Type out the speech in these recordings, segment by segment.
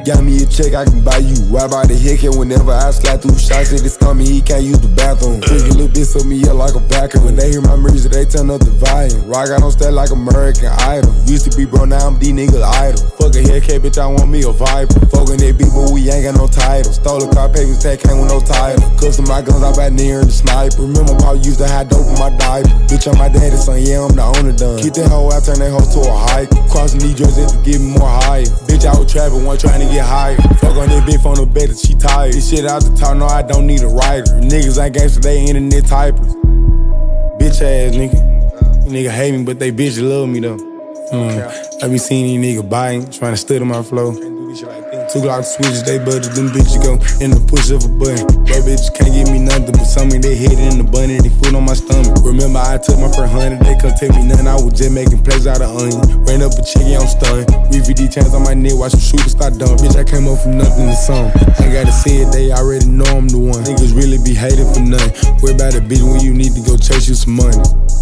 Got me a check, I can buy you. Right by the hick, and whenever I slide through shots at his stomach, he can't use the bathroom. Drink a little bit, so me up like a vacuum. When they hear my music, they turn up the volume. Rock out on stat like American Idol. Used to be bro, now I'm D-nigga idol. Fuck a Hellcat, bitch, I want me a Viper. Fuckin' that beat, but we ain't got no title. Stole a car, papers, tag came with no title. Custom my guns, I back near the sniper. Remember how I used to have dope in my diaper. Bitch, I'm my daddy's son, yeah, I'm the owner done. Keep that hoe out, turn that hoe to a hike. Crossing these joints to get me more higher. Bitch, I was trapping, one trying to get higher. Fuck on that bitch on the bed that she tired. This shit out the top, no, I don't need a writer. Niggas ain't gangsta, they internet typers. Bitch ass nigga. Nigga hate me, but they bitches love me though. I be seeing these niggas biting, trying to study my flow. 2 Glock switches, they budget, them bitches go in the push of a button. Bro, bitches can't give me nothing but something. They hit in the bunny, they food on my stomach. Remember, I took my first 100, they couldn't tell me nothing. I was just making plays out of onion. Ran up a chicken, I'm stunned. VVD chains on my neck, watch them shooters start dumb. Bitch, I came up from nothing to something. Ain't gotta say it, they already know I'm the one. Niggas really be hating for nothing. Worry about a bitch when you need to go chase you some money.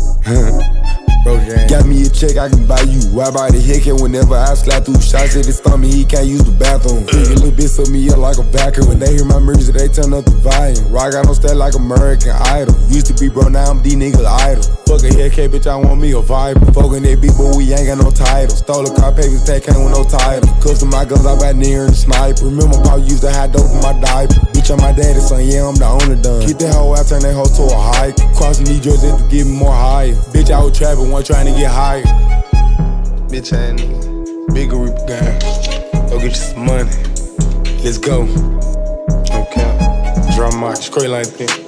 Got me a check, I can buy you. Right by the hick, and whenever I slide through shots at his stomach, he can't use the bathroom. Drink a little bit, so me up like a vacuum. When they hear my music, they turn up the volume. Rock out on stat like American Idol. Used to be bro, now I'm D-nigga idol. Fuck a Hellcat, bitch, I want me a Viper. Fuckin' that beat, but we ain't got no title. Stole a car, papers, tag came with no title. Custom my guns, I back near the sniper. Remember how I used to have dope in my diaper. Bitch, I'm my daddy's son, yeah, I'm the owner done. Keep that hoe out, turn that hoe to a hike. Crossing these joints to get me more higher. Bitch, I was trapping, one trying to get higher. Bitch, I ain't nigga. Bigger Reaper gang. Go get you some money. Let's go. Okay. Drop my straight like that.